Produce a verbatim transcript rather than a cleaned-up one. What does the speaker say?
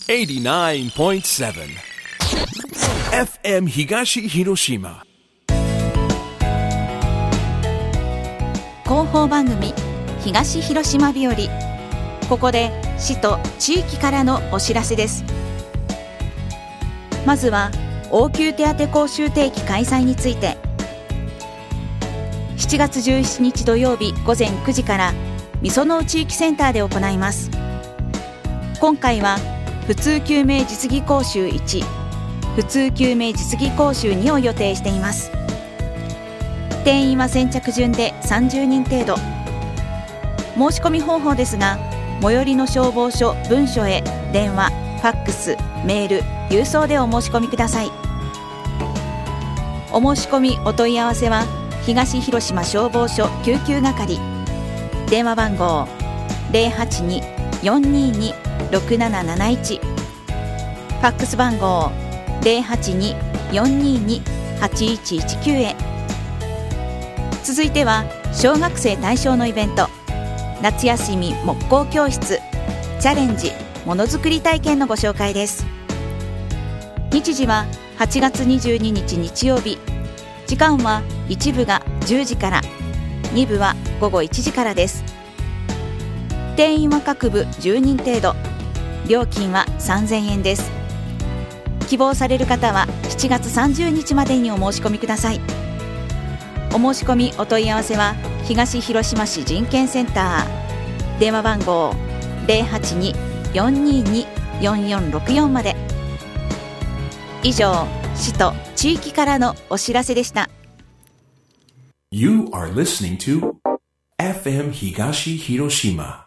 エイティナインポイントセブン エフエム 東広島広報番組東広島日和。ここで市と地域からのお知らせです。まずは応急手当講習定期開催について。しちがつじゅうしちにち土曜日ごぜんくじからみそのう地域センターで行います。今回は普通救命実技講習いち、普通救命実技講習にを予定しています。定員は先着順でさんじゅうにん程度。申し込み方法ですが、最寄りの消防署分署へ電話、ファックス、メール、郵送でお申し込みください。お申し込みお問い合わせは東広島消防署救急係、電話番号 ゼロはちに よんにーに ろくなななないち、ファックス番号 ゼロはちに よんにーに はちいちいちきゅう へ。続いては小学生対象のイベント、夏休み木工教室チャレンジものづくり体験のご紹介です。日時ははちがつにじゅうににち日曜日。時間はいち部がじゅうじから、に部はごごいちじからです。定員は各部じゅうにん程度。料金はさんぜんえんです。希望される方はしちがつさんじゅうにちまでにお申し込みください。お申し込みお問い合わせは東広島市人権センター、電話番号 ゼロはちに よんにーに よんよんろくよん まで。以上、市と地域からのお知らせでした。 You are listening to エフエム 東広島